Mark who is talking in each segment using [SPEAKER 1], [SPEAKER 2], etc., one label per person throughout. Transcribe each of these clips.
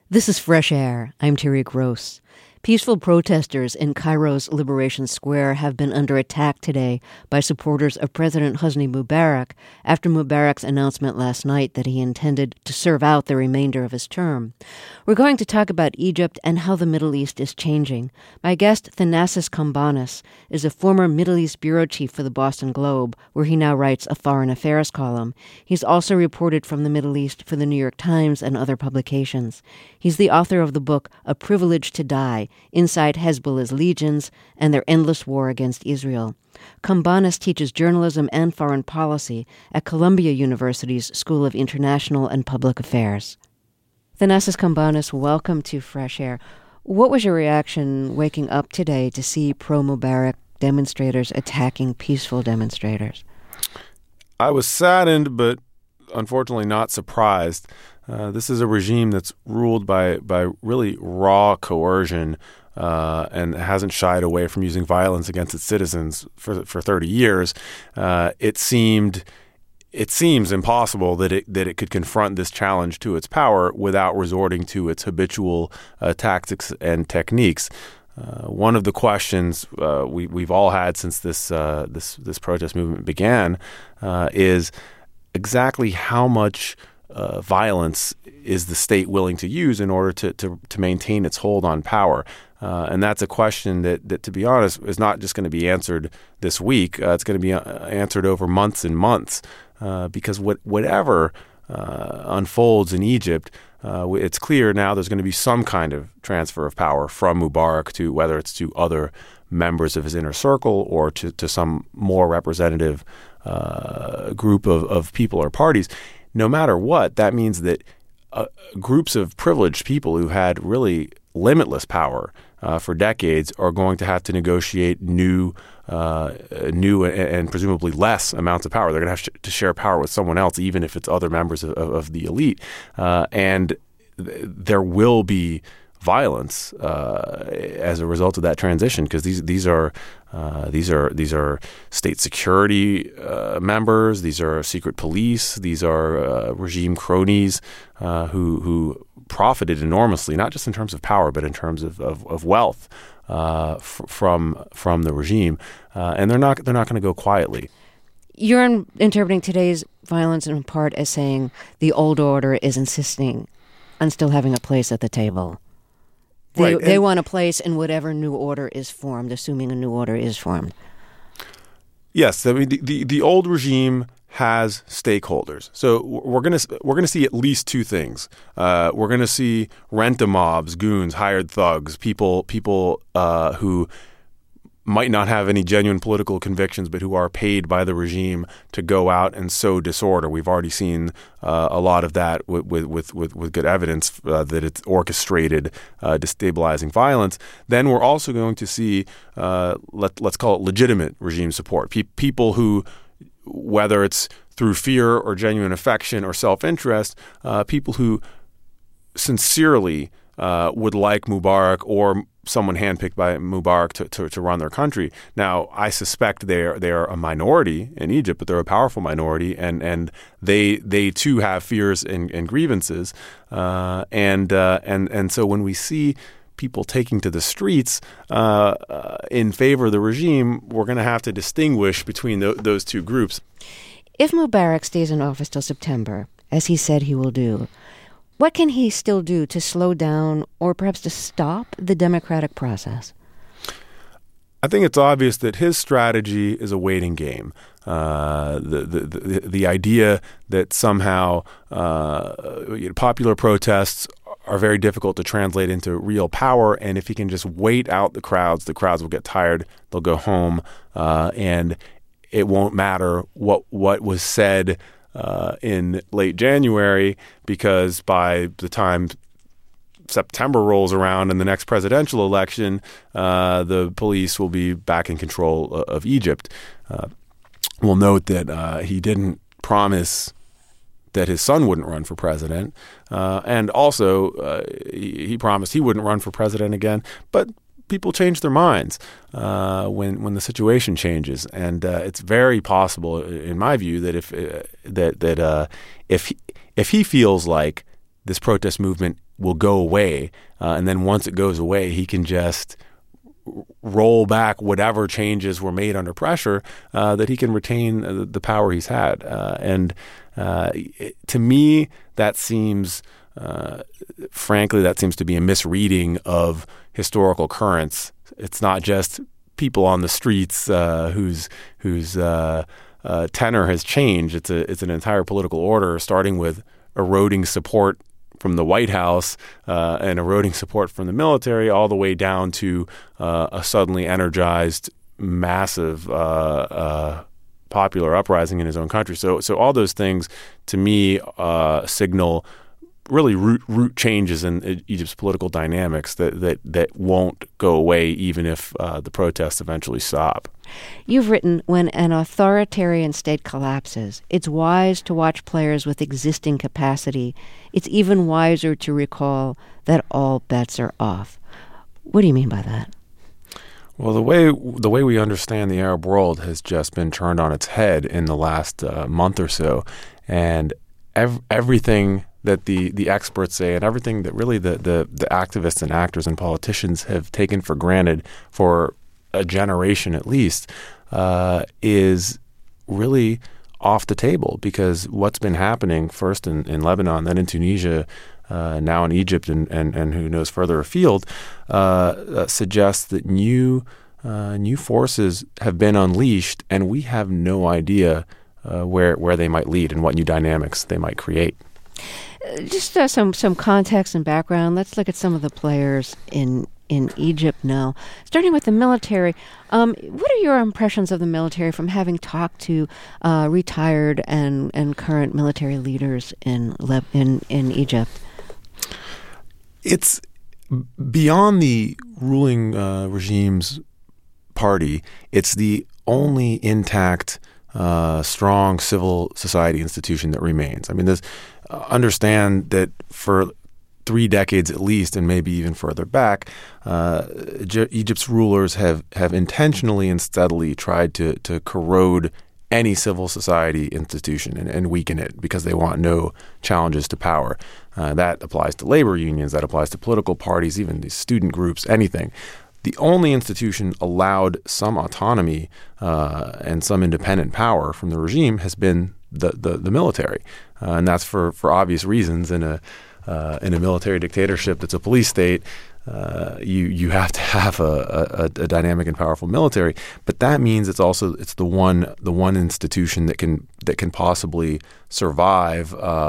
[SPEAKER 1] This is Fresh Air. I'm Terry Gross. Peaceful protesters in Cairo's Liberation Square have been under attack today by supporters of President Hosni Mubarak after Mubarak's announcement last night that he intended to serve out the remainder of his term. We're going to talk about Egypt and how the Middle East is changing. My guest, Thanasis Kombanis, is a former Middle East bureau chief for the Boston Globe, where he now writes a foreign affairs column. He's also reported from the Middle East for the New York Times and other publications. He's the author of the book A Privilege to Die, Inside Hezbollah's Legions and Their Endless War Against Israel. Kombanis teaches journalism and foreign policy at Columbia University's School of International and Public Affairs. Thanasis Kombanis, welcome to Fresh Air. What was your reaction waking up today to see pro-Mubarak demonstrators attacking peaceful demonstrators?
[SPEAKER 2] I was saddened, but unfortunately not surprised. This is a regime that's ruled by really raw coercion and hasn't shied away from using violence against its citizens for 30 years. It seems impossible that it could confront this challenge to its power without resorting to its habitual tactics and techniques. One of the questions we've all had since this protest movement began is exactly how much violence is the state willing to use in order to maintain its hold on power? And that's a question that, to be honest, is not just going to be answered this week. It's going to be answered over months and months because whatever unfolds in Egypt, it's clear now there's going to be some kind of transfer of power from Mubarak to whether it's to other members of his inner circle or to some more representative group of people or parties. No matter what, that means that groups of privileged people who had really limitless power for decades are going to have to negotiate new and presumably less amounts of power. They're going to have to share power with someone else, even if it's other members of the elite. And there will be violence as a result of that transition, because these are state security members, these are secret police, these are regime cronies who profited enormously, not just in terms of power, but in terms of wealth from the regime, and they're not going to go quietly.
[SPEAKER 1] You're interpreting today's violence in part as saying the old order is insisting on still having a place at the table. They want a place in whatever new order is formed, assuming a new order is formed.
[SPEAKER 2] Yes, I mean the old regime has stakeholders. So we're gonna see at least two things. We're gonna see rent-a-mobs, goons, hired thugs, people who might not have any genuine political convictions, but who are paid by the regime to go out and sow disorder. We've already seen a lot of that with good evidence that it's orchestrated destabilizing violence. Then we're also going to see, let's call it legitimate regime support. People who, whether it's through fear or genuine affection or self-interest, people who sincerely would like Mubarak or someone handpicked by Mubarak to run their country. Now, I suspect they are a minority in Egypt, but they're a powerful minority, and they too have fears and grievances. And so when we see people taking to the streets in favor of the regime, we're going to have to distinguish between those two groups.
[SPEAKER 1] If Mubarak stays in office till September, as he said he will do, what can he still do to slow down or perhaps to stop the democratic process?
[SPEAKER 2] I think it's obvious that his strategy is a waiting game. The idea that somehow popular protests are very difficult to translate into real power, and if he can just wait out the crowds will get tired, they'll go home, and it won't matter what was said in late January, because by the time September rolls around and the next presidential election, the police will be back in control of Egypt. We'll note that he didn't promise that his son wouldn't run for president, and also he promised he wouldn't run for president again. But people change their minds when the situation changes, and it's very possible, in my view, that if he feels like this protest movement will go away. And then once it goes away, he can just roll back whatever changes were made under pressure, that he can retain the power he's had. To me, that seems, frankly, that seems to be a misreading of historical currents. It's not just people on the streets whose tenor has changed. It's an entire political order, starting with eroding support from the White House and eroding support from the military, all the way down to a suddenly energized, massive popular uprising in his own country. So all those things, to me, signal really root changes in Egypt's political dynamics that won't go away even if the protests eventually stop.
[SPEAKER 1] You've written, when an authoritarian state collapses, it's wise to watch players with existing capacity. It's even wiser to recall that all bets are off. What do you mean by that?
[SPEAKER 2] Well, the way we understand the Arab world has just been turned on its head in the last month or so, and everything that the experts say and everything that really the activists and actors and politicians have taken for granted for a generation at least is really off the table, because what's been happening first in Lebanon, then in Tunisia, now in Egypt, and who knows further afield, suggests that new forces have been unleashed, and we have no idea where they might lead and what new dynamics they might create.
[SPEAKER 1] Just some context and background. Let's look at some of the players in Egypt now. Starting with the military, what are your impressions of the military from having talked to retired and current military leaders in Egypt?
[SPEAKER 2] It's beyond the ruling regime's party. It's the only intact, strong civil society institution that remains. I mean, understand that for 3 decades at least, and maybe even further back, Egypt's rulers have intentionally and steadily tried to corrode any civil society institution and weaken it because they want no challenges to power. That applies to labor unions, that applies to political parties, even these student groups, anything. The only institution allowed some autonomy and some independent power from the regime has been the military, and that's for obvious reasons. In a military dictatorship that's a police state, you have to have a dynamic and powerful military. But that means it's the one institution that can possibly survive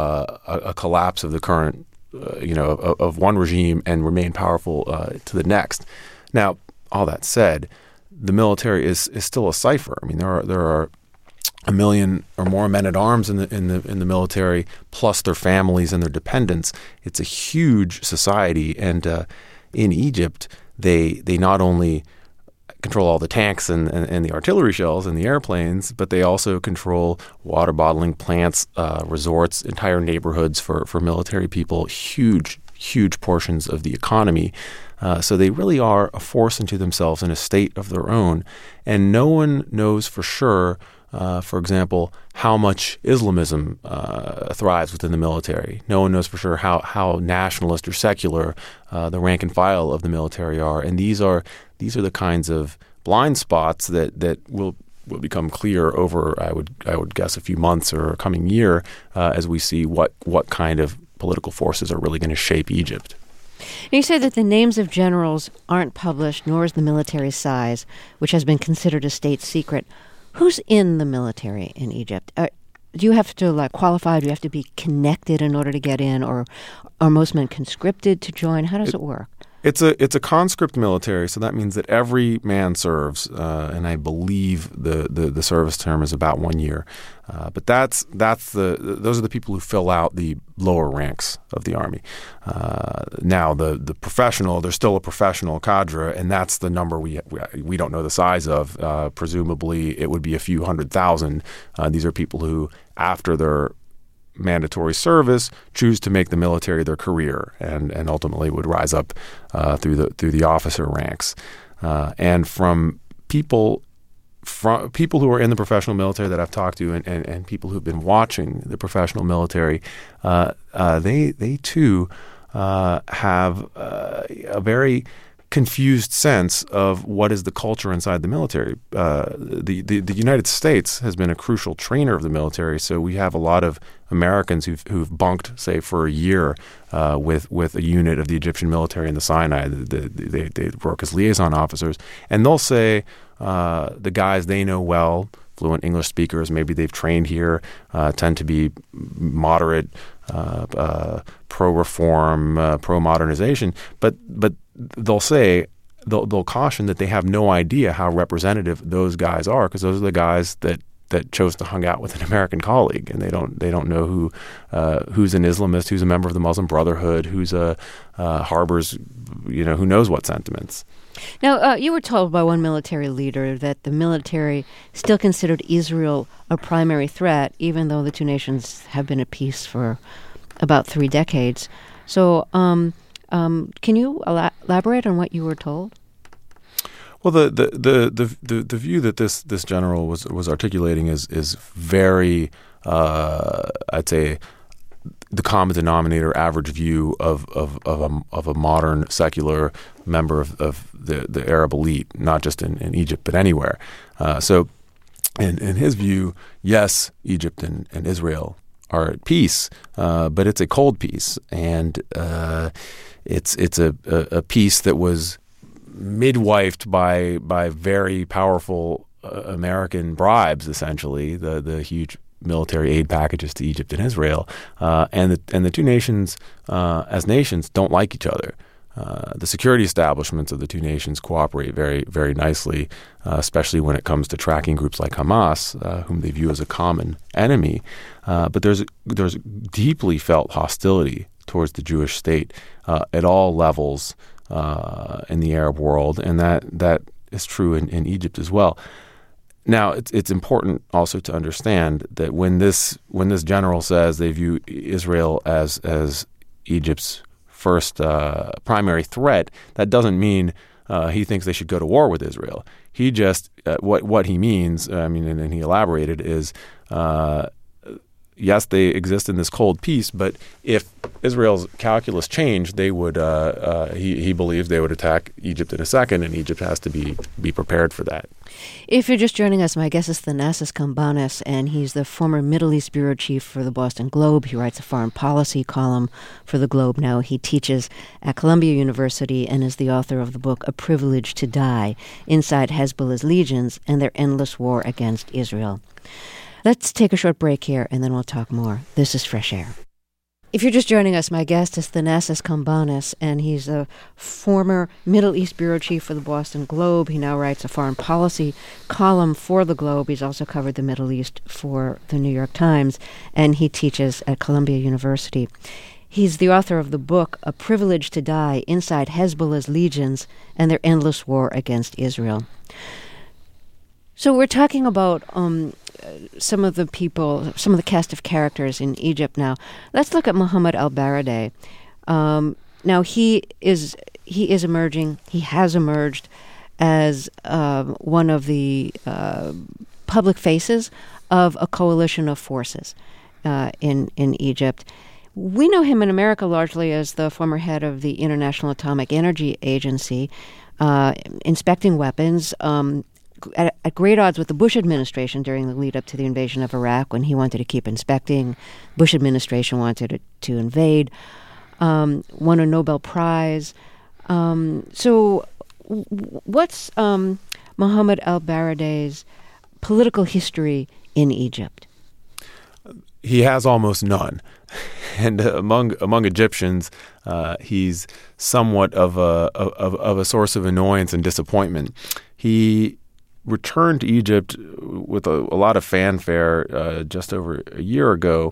[SPEAKER 2] a collapse of the current of one regime and remain powerful to the next. Now, all that said, the military is still a cipher. I mean, there are 1 million or more men at arms in the military, plus their families and their dependents. It's a huge society, and in Egypt, they not only control all the tanks and the artillery shells and the airplanes, but they also control water bottling plants, resorts, entire neighborhoods for military people. Huge portions of the economy. So they really are a force unto themselves in a state of their own, and no one knows for sure. For example, how much Islamism thrives within the military. No one knows for sure how nationalist or secular the rank and file of the military are, and these are the kinds of blind spots that will become clear over, I would guess, a few months or a coming year as we see what kind of political forces are really going to shape Egypt.
[SPEAKER 1] You say that the names of generals aren't published, nor is the military size, which has been considered a state secret. Who's in the military in Egypt? Do you have to qualify? Do you have to be connected in order to get in, or are most men conscripted to join? How does it work?
[SPEAKER 2] It's a conscript military, so that means that every man serves, and I believe the service term is about 1 year. But those are the people who fill out the lower ranks of the army. Now the professional, there's still a professional cadre, and that's the number we don't know the size of. Presumably, it would be a few 100,000. These are people who, after their mandatory service, choose to make the military their career, and ultimately would rise up through the officer ranks. And from people from people who are in the professional military that I've talked to and people who've been watching the professional military, they too have a very confused sense of what is the culture inside the military. The United States has been a crucial trainer of the military, so we have a lot of Americans who've bunked, say, for a year with a unit of the Egyptian military in the Sinai. They work as liaison officers, and they'll say the guys they know well, fluent English speakers, maybe they've trained here, tend to be moderate, pro-reform, pro-modernization, but they'll say, they'll caution that they have no idea how representative those guys are, because those are the guys that chose to hang out with an American colleague, and they don't know who's an Islamist, who's a member of the Muslim Brotherhood, who's harbors, who knows what sentiments.
[SPEAKER 1] Now, you were told by one military leader that the military still considered Israel a primary threat, even though the two nations have been at peace for about 3 decades. So, can you elaborate on what you were told?
[SPEAKER 2] Well, the view that this general was articulating is very, I'd say, the common denominator, average view of a modern secular member of the Arab elite, not just in Egypt but anywhere. So, in his view, yes, Egypt and Israel are at peace, but it's a cold peace, and it's a peace that was midwifed by very powerful American bribes, essentially, the huge military aid packages to Egypt and Israel, and the two nations, as nations, don't like each other. The security establishments of the two nations cooperate very, very nicely, especially when it comes to tracking groups like Hamas, whom they view as a common enemy. But there's deeply felt hostility towards the Jewish state at all levels in the Arab world, and that is true in Egypt as well. Now, it's important also to understand that when this general says they view Israel as Egypt's first primary threat, that doesn't mean he thinks they should go to war with Israel. He just what he means, and he elaborated, is yes, they exist in this cold peace, but if Israel's calculus changed, they would. He believes they would attack Egypt in a second, and Egypt has to be prepared for that.
[SPEAKER 1] If you're just joining us, my guest is Thanasis Kambanis, and he's the former Middle East bureau chief for the Boston Globe. He writes a foreign policy column for the Globe now. He teaches at Columbia University and is the author of the book A Privilege to Die: Inside Hezbollah's Legions and Their Endless War Against Israel. Let's take a short break here, and then we'll talk more. This is Fresh Air. If you're just joining us, my guest is Thanasis Kambanis, and he's a former Middle East bureau chief for the Boston Globe. He now writes a foreign policy column for the Globe. He's also covered the Middle East for the New York Times, and he teaches at Columbia University. He's the author of the book, A Privilege to Die: Inside Hezbollah's Legions and Their Endless War Against Israel. So we're talking about some of the cast of characters in Egypt now. Let's look at Mohammed al-Baradei. Now he is emerging. He has emerged as one of the public faces of a coalition of forces in Egypt. We know him in America largely as the former head of the International Atomic Energy Agency, inspecting weapons. At great odds with the Bush administration during the lead-up to the invasion of Iraq, when he wanted to keep inspecting. Bush administration wanted to invade. Won a Nobel Prize. So what's Mohammed al-Baradei's political history in Egypt?
[SPEAKER 2] He has almost none. And among Egyptians, he's somewhat of a source of annoyance and disappointment. He returned to Egypt with a lot of fanfare just over a year ago,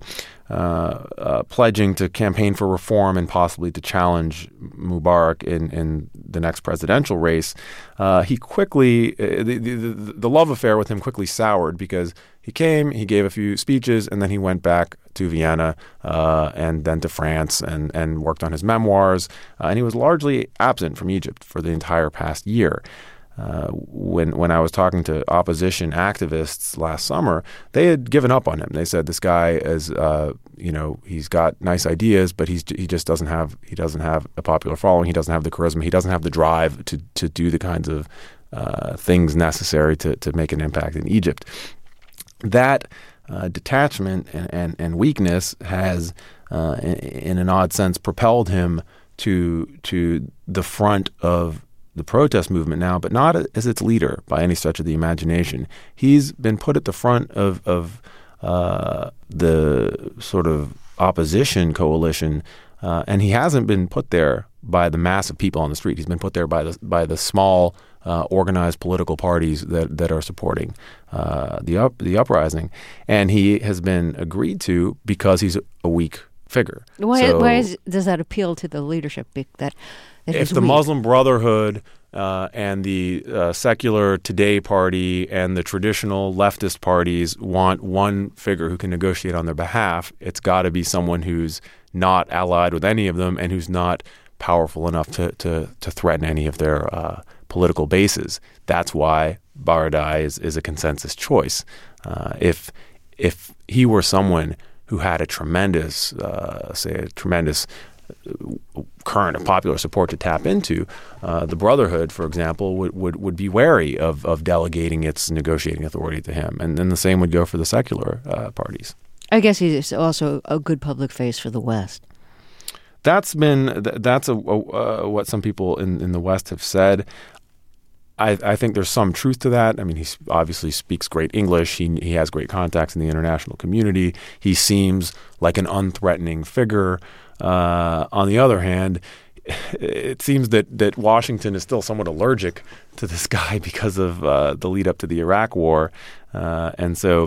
[SPEAKER 2] pledging to campaign for reform and possibly to challenge Mubarak in the next presidential race. He quickly, the love affair with him quickly soured, because he came, he gave a few speeches, and then he went back to Vienna and then to France and worked on his memoirs. And he was largely absent from Egypt for the entire past year. when I was talking to opposition activists last summer, they had given up on him. They said this guy is, he's got nice ideas, but he just doesn't have a popular following. He doesn't have the charisma. He doesn't have the drive to do the kinds of things necessary to make an impact in Egypt. That detachment and weakness has, in an odd sense, propelled him to the front of the protest movement now, but not as its leader by any stretch of the imagination. He's been put at the front of the sort of opposition coalition, and he hasn't been put there by the mass of people on the street. He's been put there by the small organized political parties that are supporting the uprising, and he has been agreed to because he's a weak figure.
[SPEAKER 1] Does that appeal to the leadership?
[SPEAKER 2] If the Muslim Brotherhood and the secular Today party and the traditional leftist parties want one figure who can negotiate on their behalf, it's got to be someone who's not allied with any of them and who's not powerful enough to threaten any of their political bases. That's why Baradei is a consensus choice. If he were someone who had a tremendous current of popular support to tap into, the Brotherhood, for example, would be wary of delegating its negotiating authority to him. And then the same would go for the secular parties.
[SPEAKER 1] I guess he's also a good public face for the West.
[SPEAKER 2] That's what some people in the West have said. I think there's some truth to that. I mean, he obviously speaks great English. He has great contacts in the international community. He seems like an unthreatening figure. On the other hand, it seems that Washington is still somewhat allergic to this guy because of the lead up to the Iraq War, and so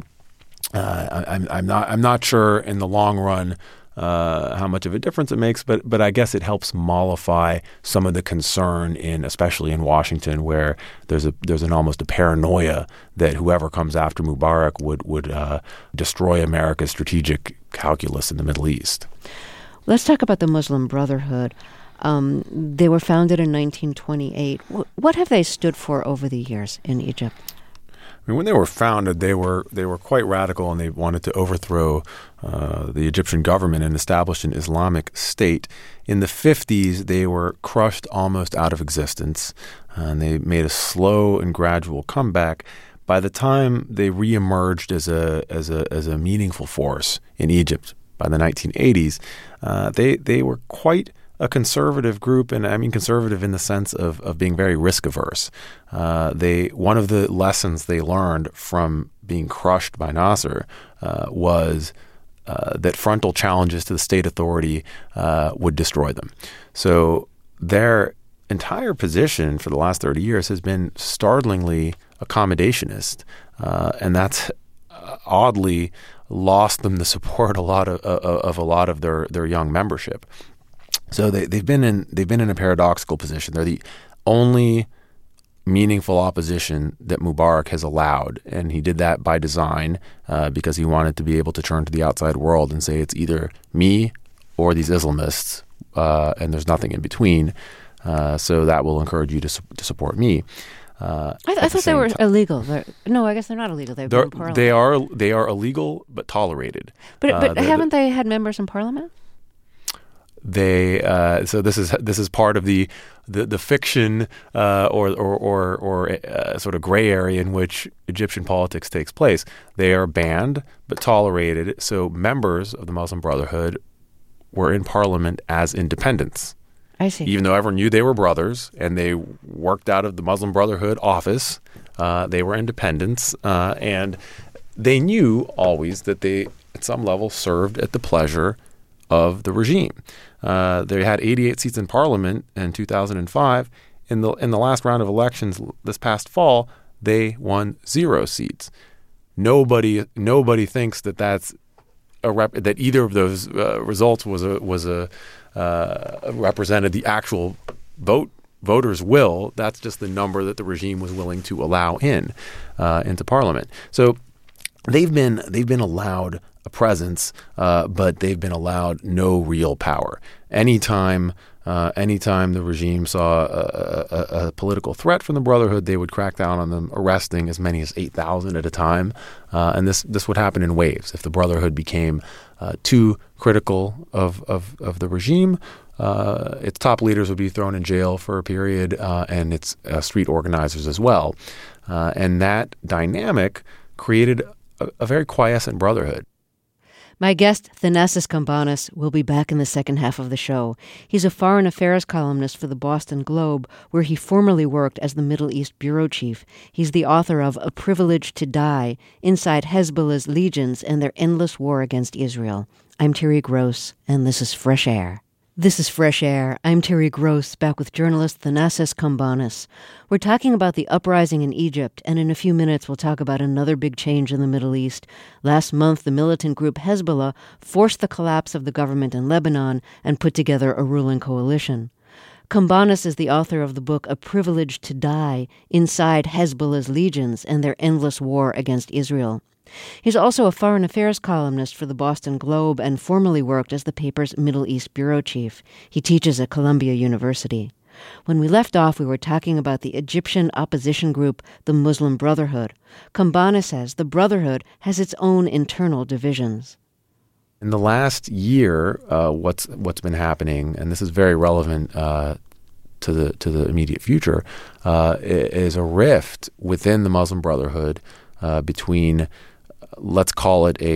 [SPEAKER 2] I'm not sure in the long run how much of a difference it makes, but I guess it helps mollify some of the concern especially in Washington, where there's an almost a paranoia that whoever comes after Mubarak would destroy America's strategic calculus in the Middle East.
[SPEAKER 1] Let's talk about the Muslim Brotherhood. They were founded in 1928. What have they stood for over the years in Egypt?
[SPEAKER 2] I mean, when they were founded, they were quite radical, and they wanted to overthrow the Egyptian government and establish an Islamic state. In the 50s, they were crushed almost out of existence, and they made a slow and gradual comeback. By the time they reemerged as a meaningful force in Egypt by the 1980s, they were quite a conservative group, and I mean conservative in the sense of being very risk averse. One of the lessons they learned from being crushed by Nasser was that frontal challenges to the state authority would destroy them. So their entire position for the last 30 years has been startlingly accommodationist, and that's oddly lost them the support of a lot of their young membership. So they've been in a paradoxical position. They're the only meaningful opposition that Mubarak has allowed, and he did that by design because he wanted to be able to turn to the outside world and say it's either me or these Islamists, and there's nothing in between. So that will encourage you to support me.
[SPEAKER 1] I thought they were illegal. No, I guess they're not illegal. They've been in Parliament.
[SPEAKER 2] They are illegal but tolerated.
[SPEAKER 1] But haven't they had members in Parliament?
[SPEAKER 2] So this is part of the fiction or sort of gray area in which Egyptian politics takes place. They are banned but tolerated. So members of the Muslim Brotherhood were in Parliament as independents.
[SPEAKER 1] I see.
[SPEAKER 2] Even though everyone knew they were brothers and they worked out of the Muslim Brotherhood office, they were independents, and they knew always that they, at some level, served at the pleasure of the regime. They had 88 seats in Parliament in 2005. In the last round of elections this past fall, they won 0 seats. Nobody thinks that either of those results represented the actual voters' will. That's just the number that the regime was willing to allow into Parliament. So they've been allowed a presence, but they've been allowed no real power. Anytime Anytime the regime saw a political threat from the Brotherhood, they would crack down on them, arresting as many as 8,000 at a time. And this would happen in waves. If the Brotherhood became too critical of the regime, its top leaders would be thrown in jail for a period, and its street organizers as well. And that dynamic created a very quiescent brotherhood.
[SPEAKER 1] My guest, Thanasis Kambanis, will be back in the second half of the show. He's a foreign affairs columnist for the Boston Globe, where he formerly worked as the Middle East bureau chief. He's the author of A Privilege to Die, Inside Hezbollah's Legions and Their Endless War Against Israel. I'm Terry Gross, and this is Fresh Air. This is Fresh Air. I'm Terry Gross, back with journalist Thanasis Kambanis. We're talking about the uprising in Egypt, and in a few minutes we'll talk about another big change in the Middle East. Last month, the militant group Hezbollah forced the collapse of the government in Lebanon and put together a ruling coalition. Kambanis is the author of the book A Privilege to Die, Inside Hezbollah's Legions and Their Endless War Against Israel. He's also a foreign affairs columnist for the Boston Globe and formerly worked as the paper's Middle East bureau chief. He teaches at Columbia University. When we left off, we were talking about the Egyptian opposition group, the Muslim Brotherhood. Kambanis says the Brotherhood has its own internal divisions.
[SPEAKER 2] In the last year, what's been happening, and this is very relevant to the immediate future, is a rift within the Muslim Brotherhood between, let's call it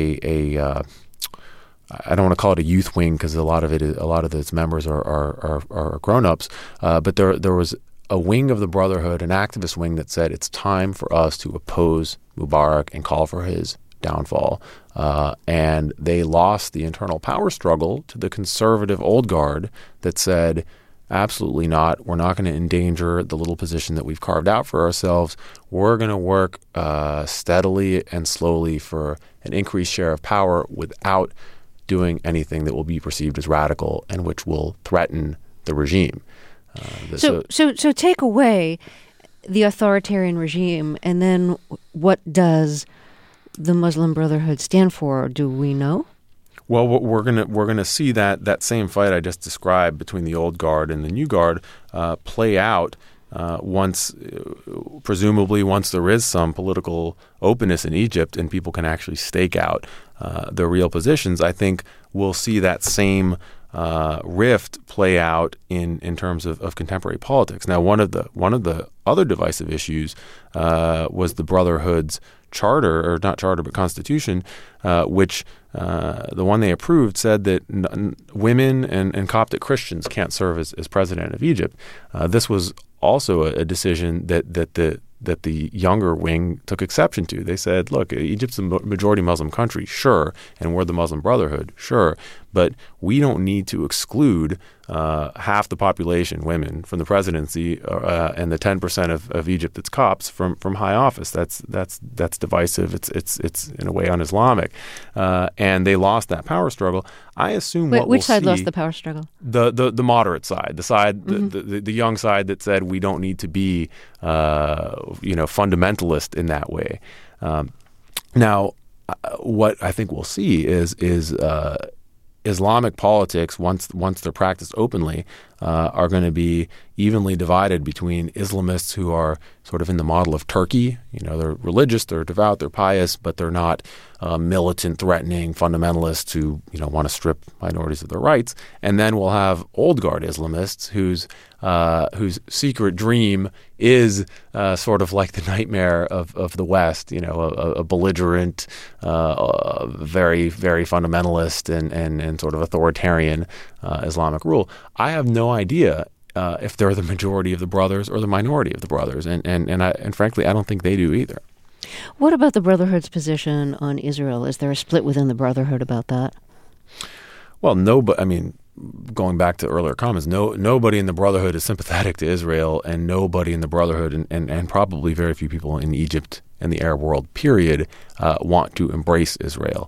[SPEAKER 2] I don't want to call it a youth wing because a lot of its members are grown-ups, but there was a wing of the Brotherhood, an activist wing that said it's time for us to oppose Mubarak and call for his downfall. And they lost the internal power struggle to the conservative old guard that said, absolutely not. We're not going to endanger the little position that we've carved out for ourselves. We're going to work steadily and slowly for an increased share of power without doing anything that will be perceived as radical and which will threaten the regime.
[SPEAKER 1] So take away the authoritarian regime, and then what does the Muslim Brotherhood stand for? Do we know?
[SPEAKER 2] Well, we're gonna see that same fight I just described between the old guard and the new guard play out presumably once there is some political openness in Egypt and people can actually stake out their real positions. I think we'll see that same rift play out in terms of contemporary politics. Now, one of the other divisive issues was the Brotherhood's charter, or not charter, but constitution, which the one they approved said that women and Coptic Christians can't serve as president of Egypt. This was also a decision that the younger wing took exception to. They said, look, Egypt's a majority Muslim country, sure, and we're the Muslim Brotherhood, sure, but we don't need to exclude half the population, women, from the presidency and the 10% of Egypt that's Copts from high office. That's divisive. It's in a way un-Islamic, and they lost that power struggle. I assume
[SPEAKER 1] which side lost the power struggle?
[SPEAKER 2] The moderate side, the young side that said we don't need to be fundamentalist in that way. Now, what I think we'll see is Islamic politics, once they're practiced openly, are going to be evenly divided between Islamists who are sort of in the model of Turkey. They're religious, they're devout, they're pious, but they're not militant, threatening fundamentalists who want to strip minorities of their rights. And then we'll have old guard Islamists whose secret dream is sort of like the nightmare of the West. A belligerent, very very fundamentalist and sort of authoritarian Islamic rule. I have no idea if they're the majority of the brothers or the minority of the brothers, and frankly, I don't think they do either.
[SPEAKER 1] What about the Brotherhood's position on Israel? Is there a split within the Brotherhood about that?
[SPEAKER 2] Well, no, but I mean, going back to earlier comments, nobody in the Brotherhood is sympathetic to Israel, and nobody in the Brotherhood, and probably very few people in Egypt and the Arab world, period, want to embrace Israel.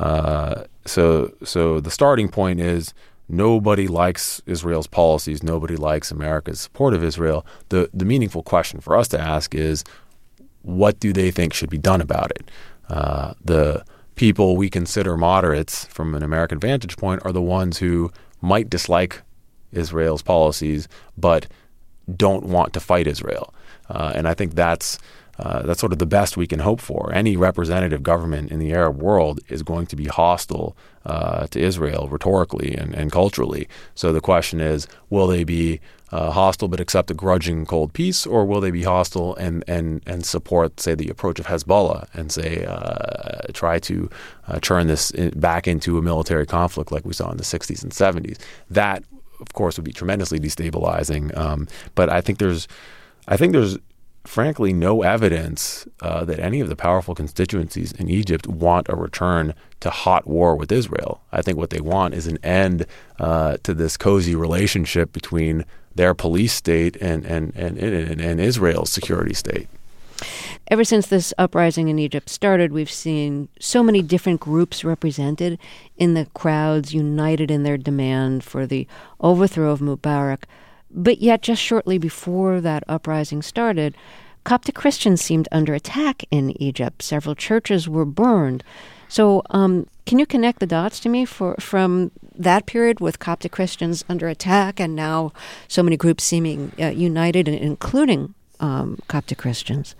[SPEAKER 2] So the starting point is nobody likes Israel's policies. Nobody likes America's support of Israel. The meaningful question for us to ask is, what do they think should be done about it? The people we consider moderates from an American vantage point are the ones who might dislike Israel's policies, but don't want to fight Israel. And I think that's sort of the best we can hope for. Any representative government in the Arab world is going to be hostile to Israel rhetorically and culturally. So the question is, will they be hostile but accept a grudging cold peace, or will they be hostile and support, say, the approach of Hezbollah and say try to turn this back into a military conflict like we saw in the 60s and 70s? That, of course, would be tremendously destabilizing. But I think there's frankly no evidence that any of the powerful constituencies in Egypt want a return to hot war with Israel. I think what they want is an end to this cozy relationship between their police state and Israel's security state.
[SPEAKER 1] Ever since this uprising in Egypt started, we've seen so many different groups represented in the crowds, united in their demand for the overthrow of Mubarak. But yet, just shortly before that uprising started, Coptic Christians seemed under attack in Egypt. Several churches were burned. So can you connect the dots to me from that period with Coptic Christians under attack and now so many groups seeming united, including Coptic Christians?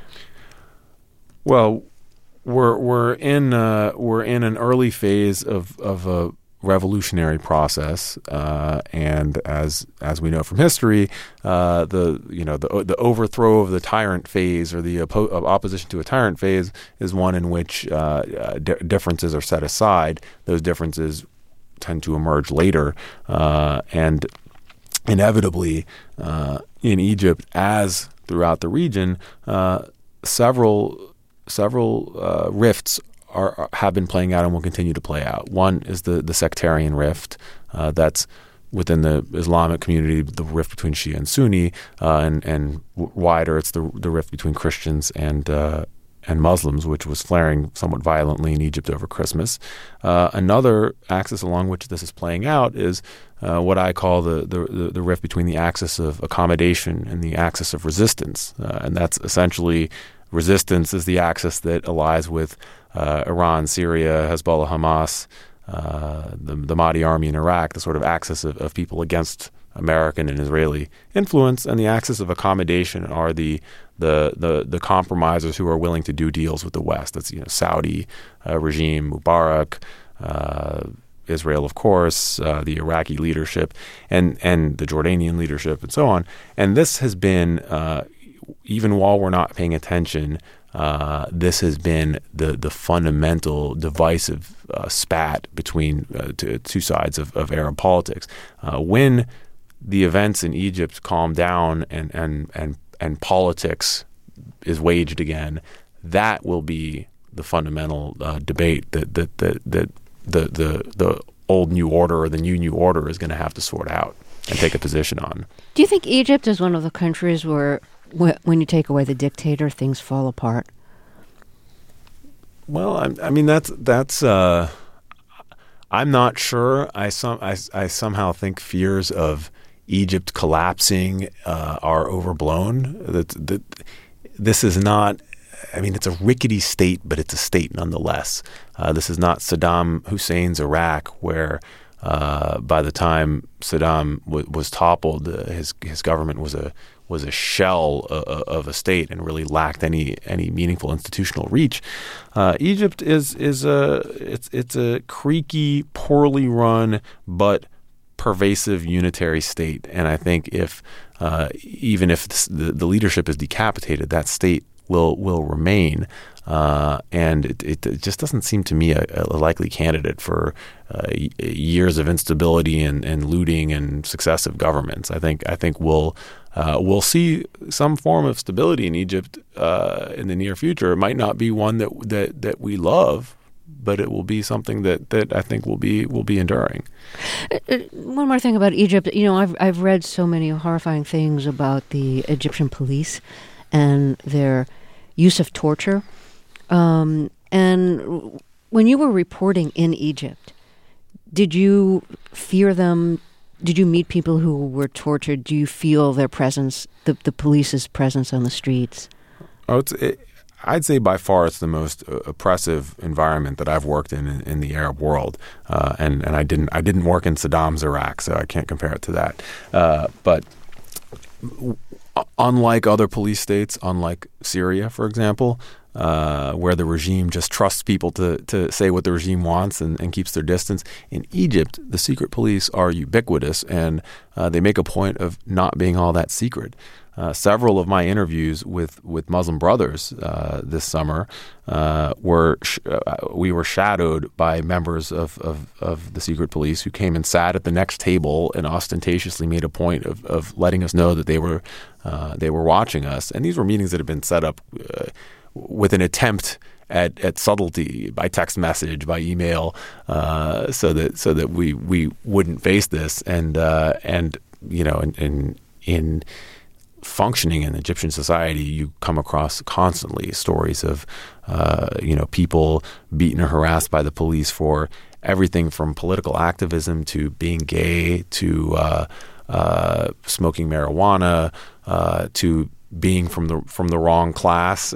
[SPEAKER 2] Well, we're in an early phase of a revolutionary process, and as we know from history, the overthrow of the tyrant phase or the opposition to a tyrant phase is one in which differences are set aside. Those differences tend to emerge later, and inevitably in Egypt, as throughout the region, several rifts have been playing out and will continue to play out. One is the sectarian rift. That's within the Islamic community, the rift between Shia and Sunni, and wider, it's the rift between Christians and Muslims, which was flaring somewhat violently in Egypt over Christmas. Another axis along which this is playing out is what I call the rift between the axis of accommodation and the axis of resistance. And that's essentially resistance is the axis that allies with Iran, Syria, Hezbollah, Hamas, the Mahdi army in Iraq, the sort of axis of people against American and Israeli influence, and the axis of accommodation are the compromisers who are willing to do deals with the West. That's Saudi regime, Mubarak, Israel, of course, the Iraqi leadership, and the Jordanian leadership, and so on. And this has been, even while we're not paying attention, this has been the fundamental divisive spat between two sides of Arab politics. When the events in Egypt calm down and politics is waged again, that will be the fundamental debate that the old new order or the new order is going to have to sort out and take a position on.
[SPEAKER 1] Do you think Egypt is one of the countries where when you take away the dictator, things fall apart?
[SPEAKER 2] Well, I mean that's. I'm not sure. I somehow think fears of Egypt collapsing are overblown. That this is not. I mean, it's a rickety state, but it's a state nonetheless. This is not Saddam Hussein's Iraq, where by the time Saddam was toppled, his government was a shell of a state and really lacked any meaningful institutional reach. Egypt is a creaky, poorly run, but pervasive unitary state. And I think even if the leadership is decapitated, that state will remain. And it just doesn't seem to me a likely candidate for years of instability and looting and successive governments. I think we'll see some form of stability in Egypt in the near future. It might not be one that we love, but it will be something that I think will be enduring.
[SPEAKER 1] One more thing about Egypt. I've read so many horrifying things about the Egyptian police and their use of torture. And when you were reporting in Egypt, did you fear them? Did you meet people who were tortured? Do you feel their presence, the police's presence on the streets?
[SPEAKER 2] I'd say by far it's the most oppressive environment that I've worked in the Arab world, and I didn't work in Saddam's Iraq, so I can't compare it to that. But unlike other police states, unlike Syria, for example, where the regime just trusts people to say what the regime wants and keeps their distance, in Egypt, the secret police are ubiquitous, and they make a point of not being all that secret. Several of my interviews with Muslim brothers this summer we were shadowed by members of the secret police who came and sat at the next table and ostentatiously made a point of letting us know that they were watching us. And these were meetings that had been set up with an attempt at subtlety, by text message, by email, so that we wouldn't face this. And in functioning in Egyptian society, you come across constantly stories of people beaten or harassed by the police for everything from political activism to being gay to smoking marijuana to being from the wrong class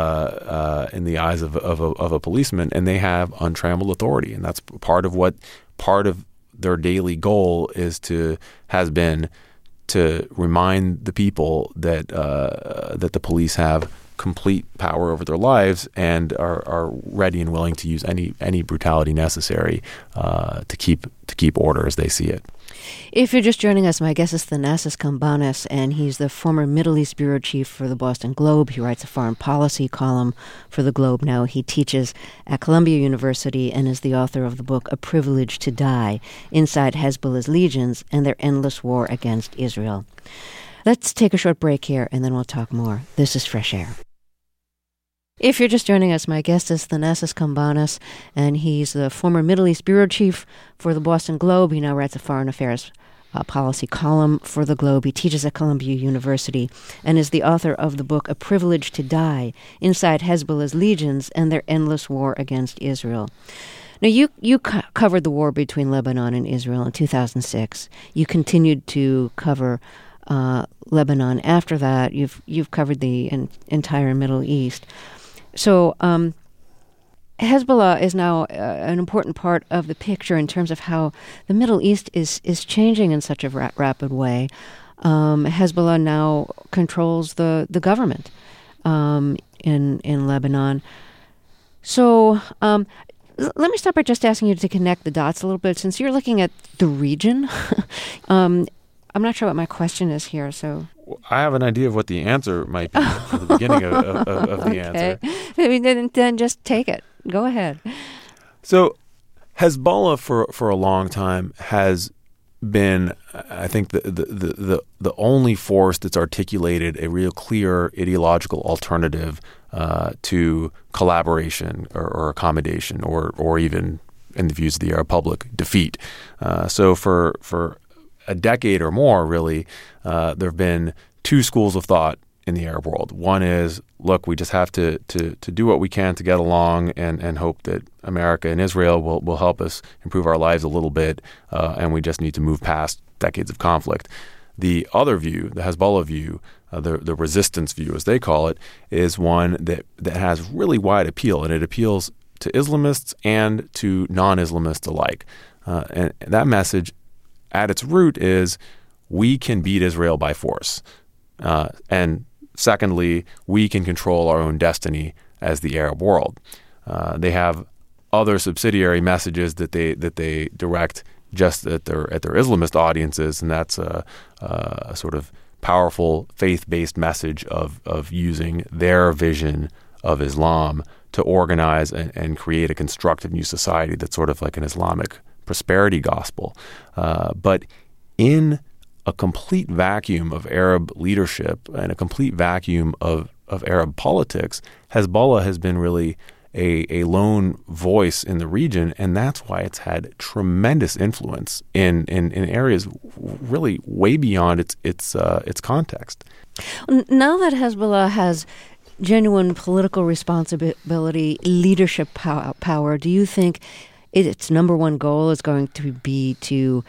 [SPEAKER 2] in the eyes of a policeman, and they have untrammeled authority, and that's part of their daily goal has been to remind the people that the police have complete power over their lives and are ready and willing to use any brutality necessary to keep order as they see it.
[SPEAKER 1] If you're just joining us, my guest is Thanasis Kambanis, and he's the former Middle East bureau chief for the Boston Globe. He writes a foreign policy column for the Globe now. He teaches at Columbia University and is the author of the book A Privilege to Die, Inside Hezbollah's Legions and Their Endless War Against Israel. Let's take a short break here, and then we'll talk more. This is Fresh Air. If you're just joining us, my guest is Thanasis Kambanis, and he's the former Middle East bureau chief for the Boston Globe. He now writes a foreign affairs policy column for the Globe. He teaches at Columbia University and is the author of the book A Privilege to Die, Inside Hezbollah's Legions and Their Endless War Against Israel. Now, you covered the war between Lebanon and Israel in 2006. You continued to cover Lebanon after that. You've covered the entire Middle East. So Hezbollah is now an important part of the picture in terms of how the Middle East is changing in such a rapid way. Hezbollah now controls the government in Lebanon. So let me start by just asking you to connect the dots a little bit. Since you're looking at the region, I'm not sure what my question is here, so...
[SPEAKER 2] I have an idea of what the answer might be at the beginning of the answer.
[SPEAKER 1] Then just take it. Go ahead.
[SPEAKER 2] So Hezbollah for a long time has been, I think, the only force that's articulated a real clear ideological alternative to collaboration or accommodation or even, in the views of the Arab public, defeat. So for a decade or more, really, there have been two schools of thought in the Arab world. One is, look, we just have to do what we can to get along and hope that America and Israel will help us improve our lives a little bit, and we just need to move past decades of conflict. The other view, the Hezbollah view, the resistance view, as they call it, is one that has really wide appeal, and it appeals to Islamists and to non-Islamists alike. And that message at its root is we can beat Israel by force. And secondly, we can control our own destiny as the Arab world. They have other subsidiary messages that they direct just at their Islamist audiences, and that's a sort of powerful faith-based message of using their vision of Islam to organize and create a constructive new society that's sort of like an Islamic prosperity gospel. But in a complete vacuum of Arab leadership and a complete vacuum of Arab politics, Hezbollah has been really a lone voice in the region, and that's why it's had tremendous influence in areas really way beyond its context.
[SPEAKER 1] Now that Hezbollah has genuine political responsibility, leadership power, do you think its number one goal is going to be to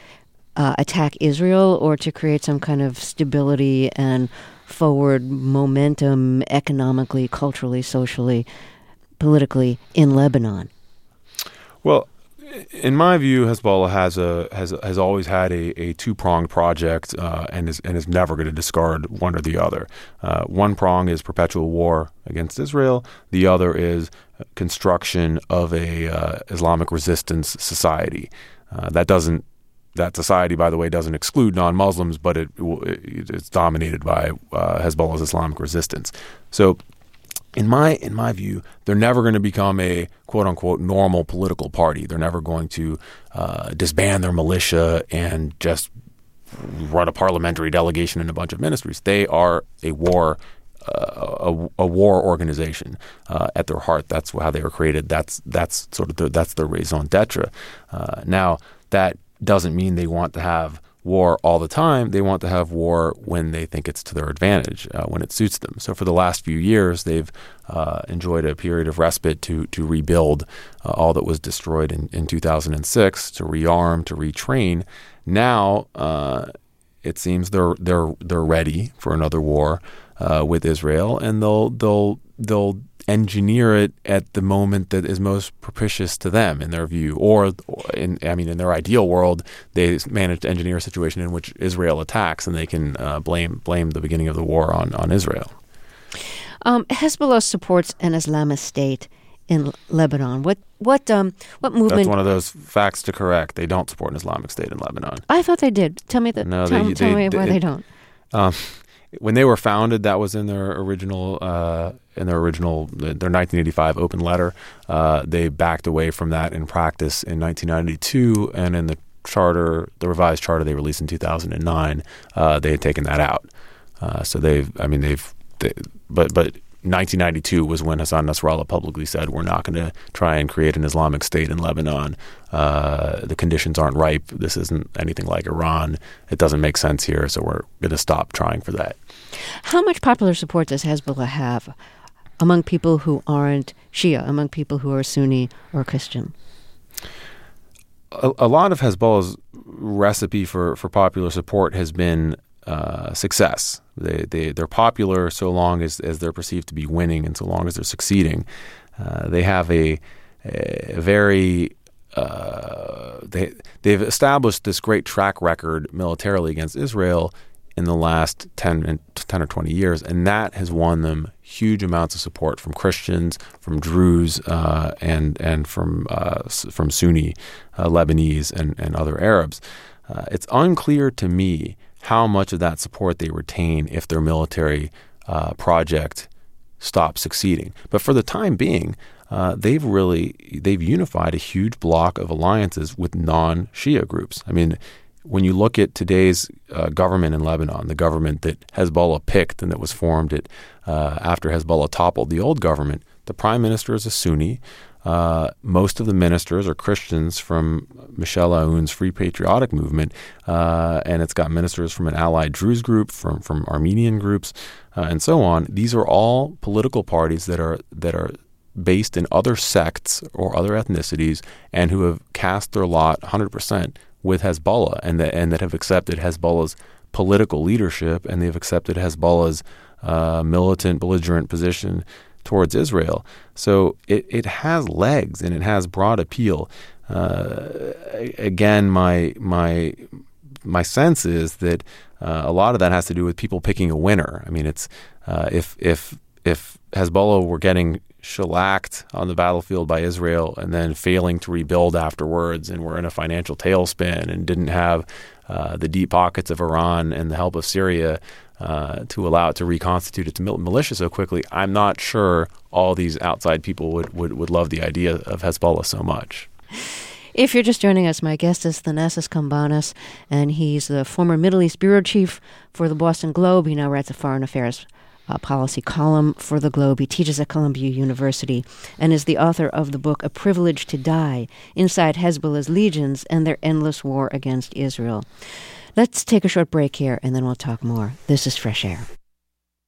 [SPEAKER 1] attack Israel or to create some kind of stability and forward momentum economically, culturally, socially, politically in Lebanon?
[SPEAKER 2] Well, in my view, Hezbollah has always had a two-pronged project and is never going to discard one or the other. One prong is perpetual war against Israel. The other is construction of a Islamic resistance society. That society, by the way, doesn't exclude non-Muslims, but it's dominated by Hezbollah's Islamic resistance. So, in my view, they're never going to become a quote-unquote normal political party. They're never going to disband their militia and just run a parliamentary delegation and a bunch of ministries. They are a war organization at their heart. That's how they were created. That's their raison d'etre. Now, that doesn't mean they want to have war all the time. They want to have war when they think it's to their advantage, when it suits them. So for the last few years, they've enjoyed a period of respite to rebuild all that was destroyed in 2006, to rearm, to retrain. Now it seems they're ready for another war with Israel, and they'll engineer it at the moment that is most propitious to them in their view, or in their ideal world, they manage to engineer a situation in which Israel attacks, and they can blame the beginning of the war on Israel.
[SPEAKER 1] Hezbollah supports an Islamist state in Lebanon. What movement?
[SPEAKER 2] That's one of those facts to correct. They don't support an Islamic state in Lebanon.
[SPEAKER 1] I thought they did. Tell me
[SPEAKER 2] No,
[SPEAKER 1] tell me why they don't.
[SPEAKER 2] When they were founded, that was in their original 1985 open letter. They backed away from that in practice in 1992, and in the revised charter they released in 2009, they had taken that out. But 1992 was when Hassan Nasrallah publicly said, we're not going to try and create an Islamic state in Lebanon. The conditions aren't ripe. This isn't anything like Iran. It doesn't make sense here, so we're going to stop trying for that.
[SPEAKER 1] How much popular support does Hezbollah have among people who aren't Shia, among people who are Sunni or Christian?
[SPEAKER 2] A lot of Hezbollah's recipe for popular support has been success. They're popular so long as they're perceived to be winning, and so long as they're succeeding. They have they've established this great track record militarily against Israel in the last 10 or 20 years, and that has won them huge amounts of support from Christians, from Druze, and from Sunni Lebanese and other Arabs. It's unclear to me how much of that support they retain if their military project stops succeeding. But for the time being, they've unified a huge block of alliances with non-Shia groups. I mean, when you look at today's government in Lebanon, the government that Hezbollah picked and that was formed after Hezbollah toppled the old government, the prime minister is a Sunni. Most of the ministers are Christians from Michel Aoun's Free Patriotic Movement, and it's got ministers from an allied Druze group, from Armenian groups, and so on. These are all political parties that are based in other sects or other ethnicities, and who have cast their lot 100% with Hezbollah, and that have accepted Hezbollah's political leadership, and they've accepted Hezbollah's militant, belligerent position towards Israel. So it has legs and it has broad appeal. Again, my sense is that a lot of that has to do with people picking a winner. I mean, it's if Hezbollah were getting shellacked on the battlefield by Israel and then failing to rebuild afterwards, and were in a financial tailspin and didn't have the deep pockets of Iran and the help of Syria to allow it to reconstitute its militia so quickly, I'm not sure all these outside people would love the idea of Hezbollah so much.
[SPEAKER 1] If you're just joining us, my guest is Thanasis Kambanis, and he's the former Middle East bureau chief for the Boston Globe. He now writes a foreign affairs policy column for the Globe. He teaches at Columbia University and is the author of the book A Privilege to Die, Inside Hezbollah's Legions and Their Endless War Against Israel. Let's take a short break here, and then we'll talk more. This is Fresh Air.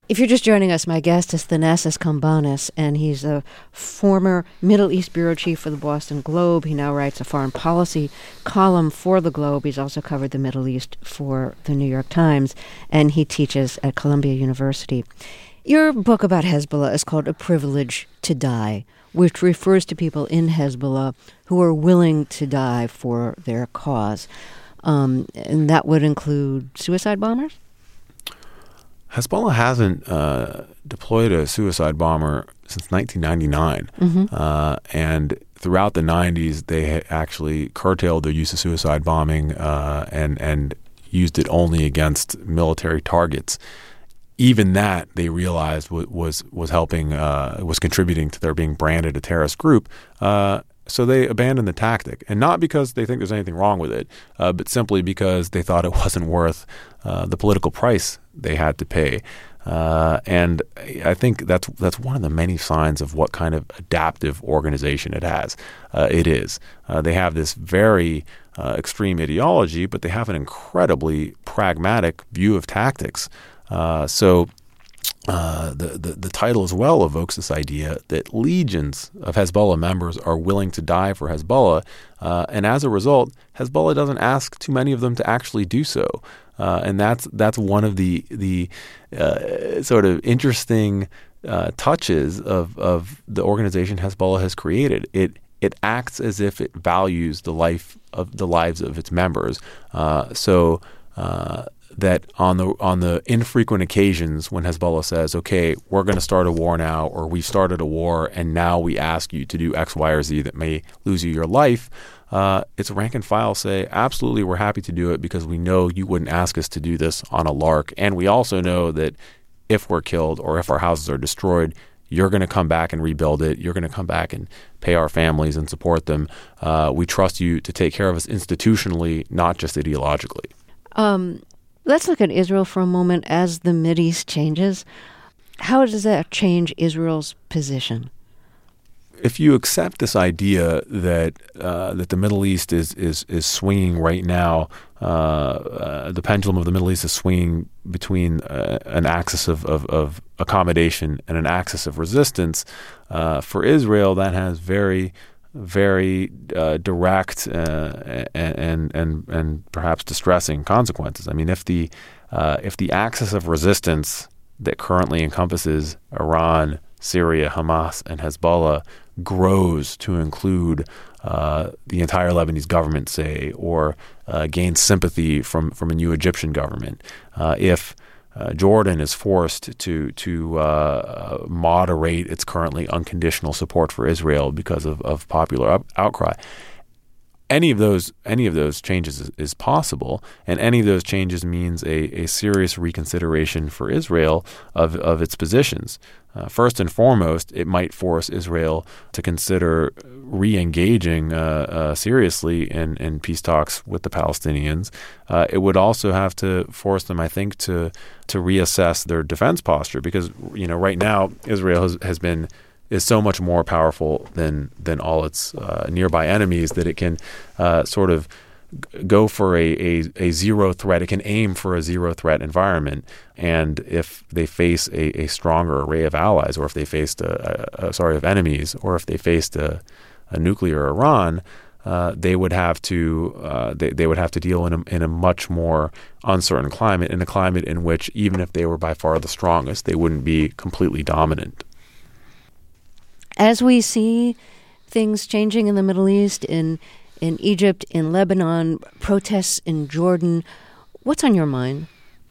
[SPEAKER 1] If you're just joining us, my guest is Thanasis Kambanis, and he's a former Middle East bureau chief for the Boston Globe. He now writes a foreign policy column for the Globe. He's also covered the Middle East for the New York Times, and he teaches at Columbia University. Your book about Hezbollah is called A Privilege to Die, which refers to people in Hezbollah who are willing to die for their cause. And that would include suicide bombers?
[SPEAKER 2] Hezbollah hasn't deployed a suicide bomber since 1999. And throughout the 90s, they actually curtailed their use of suicide bombing and used it only against military targets. Even that, they realized was contributing to their being branded a terrorist group. So they abandoned the tactic, and not because they think there's anything wrong with it, but simply because they thought it wasn't worth the political price they had to pay. And I think that's one of the many signs of what kind of adaptive organization it has. It is. They have this very extreme ideology, but they have an incredibly pragmatic view of tactics. So the title as well evokes this idea that legions of Hezbollah members are willing to die for Hezbollah, and as a result, Hezbollah doesn't ask too many of them to actually do so, and that's one of the sort of interesting touches of the organization Hezbollah has created. It acts as if it values the lives of its members, that on the infrequent occasions when Hezbollah says, okay, we're going to start a war now, or we've started a war, and now we ask you to do X, Y, or Z that may lose you your life, its rank and file say, absolutely, we're happy to do it because we know you wouldn't ask us to do this on a lark. And we also know that if we're killed or if our houses are destroyed, you're going to come back and rebuild it. You're going to come back and pay our families and support them. We trust you to take care of us institutionally, not just ideologically.
[SPEAKER 1] Let's look at Israel for a moment as the Mideast changes. How does that change Israel's position?
[SPEAKER 2] If you accept this idea that the Middle East is swinging right now, the pendulum of the Middle East is swinging between an axis of accommodation and an axis of resistance, for Israel that has very direct and perhaps distressing consequences. I mean, if the axis of resistance that currently encompasses Iran, Syria, Hamas, and Hezbollah grows to include the entire Lebanese government, say, or gains sympathy from a new Egyptian government, if Jordan is forced to moderate its currently unconditional support for Israel because of popular outcry. Any of those changes is possible, and any of those changes means a serious reconsideration for Israel of its positions. First and foremost, it might force Israel to consider re-engaging seriously in peace talks with the Palestinians. It would also have to force them, I think, to reassess their defense posture, because right now Israel is so much more powerful than all its nearby enemies that it can sort of go for a zero threat. It can aim for a zero threat environment, and if they face a stronger array of allies, or if they faced of enemies, or if they faced a nuclear Iran, they would have to deal in a much more uncertain climate, in a climate in which even if they were by far the strongest, they wouldn't be completely dominant.
[SPEAKER 1] As we see things changing in the Middle East, in Egypt, in Lebanon, protests in Jordan, what's on your mind?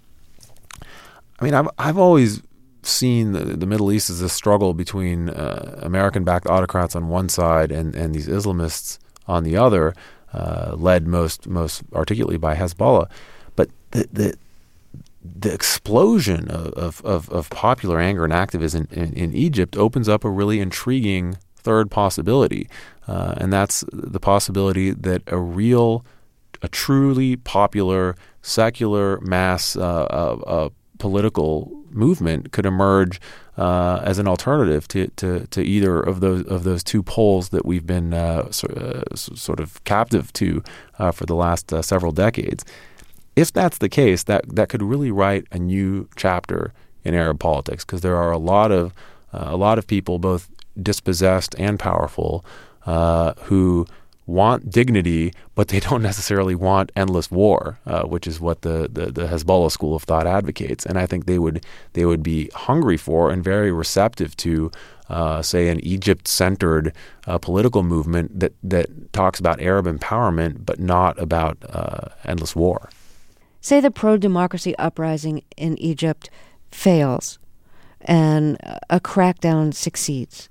[SPEAKER 2] I mean, I've always seen the Middle East as a struggle between American-backed autocrats on one side and these Islamists on the other, led most articulately by Hezbollah. But the explosion of popular anger and activism in Egypt opens up a really intriguing third possibility, and that's the possibility that a truly popular, secular mass political movement could emerge as an alternative to either of those two poles that we've been sort of captive to for the last several decades. If that's the case, that could really write a new chapter in Arab politics, because there are a lot of people, both dispossessed and powerful, who want dignity, but they don't necessarily want endless war, which is what the Hezbollah school of thought advocates. And I think they would be hungry for and very receptive to, say, an Egypt-centered political movement that talks about Arab empowerment, but not about endless war.
[SPEAKER 1] Say the pro-democracy uprising in Egypt fails and a crackdown succeeds.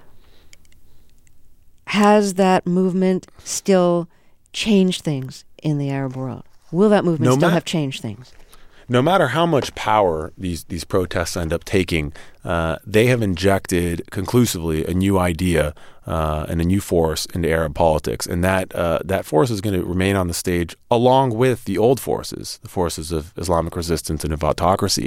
[SPEAKER 1] Has that movement still changed things in the Arab world? Will that movement still have changed things?
[SPEAKER 2] No matter how much power these protests end up taking, they have injected conclusively a new idea and a new force into Arab politics, and that force is going to remain on the stage along with the old forces, the forces of Islamic resistance and of autocracy.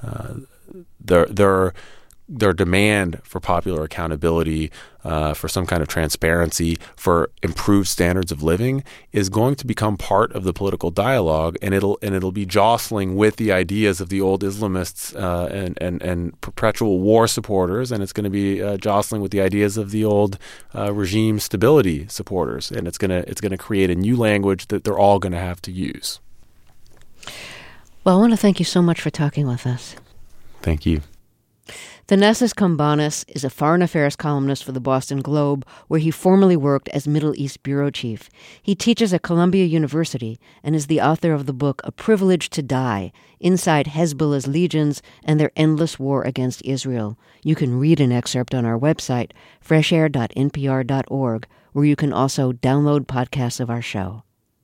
[SPEAKER 2] Their demand for popular accountability, for some kind of transparency, for improved standards of living is going to become part of the political dialogue, and it'll be jostling with the ideas of the old Islamists and perpetual war supporters, and it's going to be jostling with the ideas of the old regime stability supporters, and it's going to create a new language that they're all going to have to use.
[SPEAKER 1] Well, I want to thank you so much for talking with us.
[SPEAKER 2] Thank you.
[SPEAKER 1] Thanasis Kambanis is a foreign affairs columnist for the Boston Globe, where he formerly worked as Middle East bureau chief. He teaches at Columbia University and is the author of the book A Privilege to Die, Inside Hezbollah's Legions and Their Endless War Against Israel. You can read an excerpt on our website, freshair.npr.org, where you can also download podcasts of our show.